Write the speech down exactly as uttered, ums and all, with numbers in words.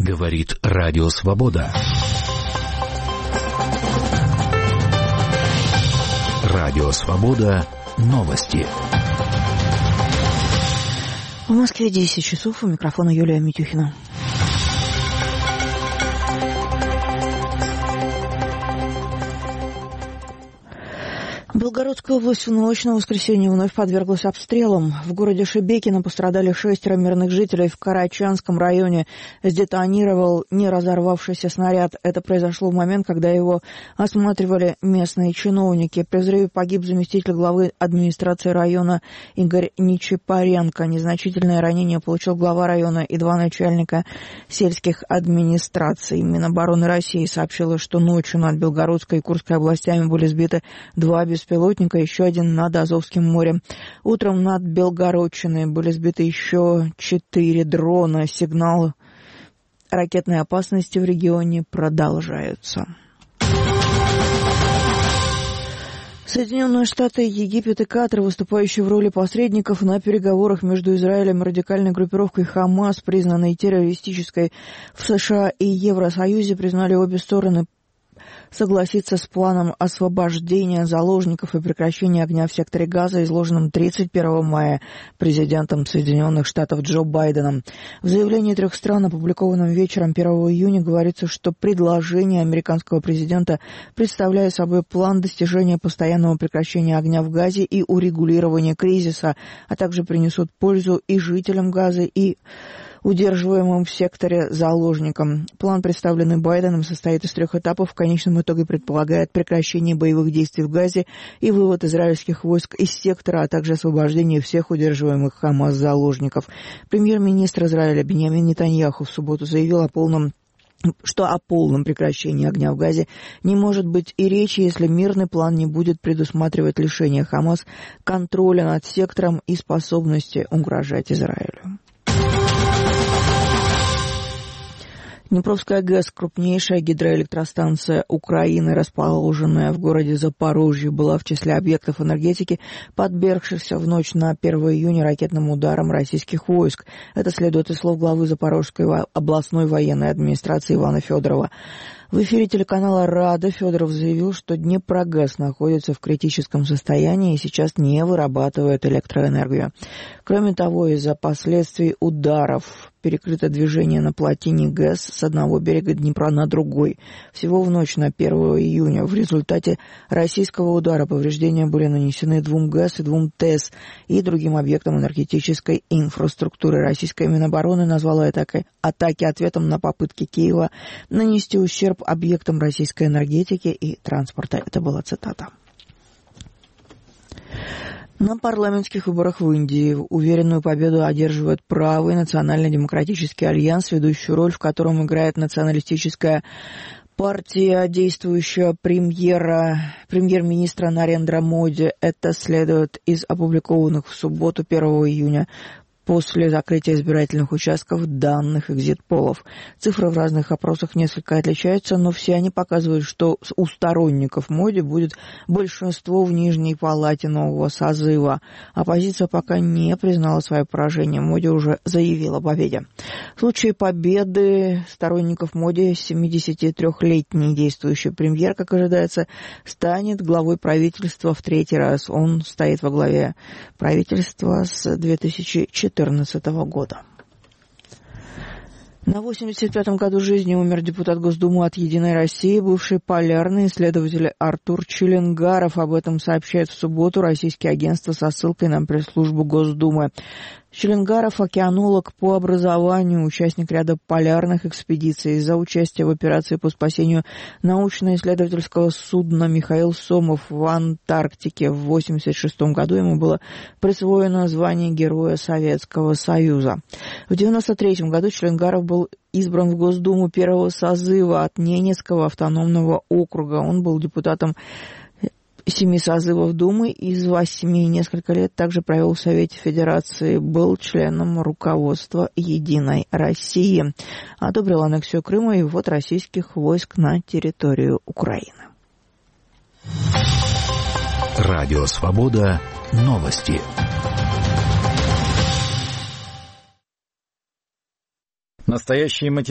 Говорит Радио Свобода. Радио Свобода. Новости. В Москве десять часов. У микрофона Юлия Митюхина. Белгородская область в ночь на воскресенье вновь подверглась обстрелам. В городе Шебекино пострадали шестеро мирных жителей. В Карачанском районе сдетонировал не разорвавшийся снаряд. Это произошло в момент, когда его осматривали местные чиновники. При взрыве погиб заместитель главы администрации района Игорь Нечипаренко. Незначительное ранение получил глава района и два начальника сельских администраций. Минобороны России сообщила, что ночью над Белгородской и Курской областями были сбиты два беспилотника. Беспилотника, еще один над Азовским морем. Утром над Белгородчиной были сбиты еще четыре дрона. Сигналы ракетной опасности в регионе продолжаются. Соединенные Штаты, Египет и Катар, выступающие в роли посредников на переговорах между Израилем и радикальной группировкой Хамас, признанной террористической в США и Евросоюзе, признали обе стороны согласиться с планом освобождения заложников и прекращения огня в секторе Газа, изложенным тридцать первого мая президентом Соединенных Штатов Джо Байденом. В заявлении трех стран, опубликованном вечером первого июня, говорится, что предложение американского президента представляет собой план достижения постоянного прекращения огня в Газе и урегулирования кризиса, а также принесут пользу и жителям Газы, и удерживаемым в секторе заложникам. План, представленный Байденом, состоит из трех этапов. В конечном итоге предполагает прекращение боевых действий в Газе и вывод израильских войск из сектора, а также освобождение всех удерживаемых Хамас заложников. Премьер-министр Израиля Биньямин Нетаньяху в субботу заявил о полном что о полном прекращении огня в Газе не может быть и речи, если мирный план не будет предусматривать лишение Хамас контроля над сектором и способности угрожать Израилю. Днепровская ГЭС, крупнейшая гидроэлектростанция Украины, расположенная в городе Запорожье, была в числе объектов энергетики, подвергшихся в ночь на первого июня ракетным ударам российских войск. Это следует из слов главы Запорожской областной военной администрации Ивана Федорова. В эфире телеканала «Рада» Федоров заявил, что Днепрогэс находится в критическом состоянии и сейчас не вырабатывает электроэнергию. Кроме того, из-за последствий ударов перекрыто движение на плотине ГЭС с одного берега Днепра на другой. Всего в ночь на первого июня в результате российского удара повреждения были нанесены двум ГЭС и двум ТЭС и другим объектам энергетической инфраструктуры. Российская Минобороны назвала атаки, атаки ответом на попытки Киева нанести ущерб объектам российской энергетики и транспорта. Это была цитата. На парламентских выборах в Индии уверенную победу одерживает правый национально-демократический альянс, ведущую роль в котором играет националистическая партия действующего премьера, премьер-министра Нарендра Моди. Это следует из опубликованных в субботу первого июня после закрытия избирательных участков данных экзит-полов. Цифры в разных опросах несколько отличаются, но все они показывают, что у сторонников Моди будет большинство в Нижней палате нового созыва. Оппозиция пока не признала свое поражение. Моди уже заявила о победе. В случае победы сторонников Моди семидесятитрёхлетний действующий премьер, как ожидается, станет главой правительства в третий раз. Он стоит во главе правительства с две тысячи четырнадцатого года. На восемьдесят пятом году жизни умер депутат Госдумы от «Единой России», бывший полярный исследователь Артур Челенгаров. Об этом сообщает в субботу российские агентства со ссылкой на пресс-службу Госдумы. Челенгаров – океанолог по образованию, участник ряда полярных экспедиций. За участие в операции по спасению научно-исследовательского судна «Михаил Сомов» в Антарктике в восемьдесят шестом году ему было присвоено звание Героя Советского Союза. В девяносто третьем году Челенгаров был избран в Госдуму первого созыва от Ненецкого автономного округа. Он был депутатом семи созывов Думы из восьми. Несколько лет также провел в Совете Федерации, был членом руководства «Единой России». Одобрил аннексию Крыма и ввод российских войск на территорию Украины. Радио Свобода. Новости. Настоящие материалы.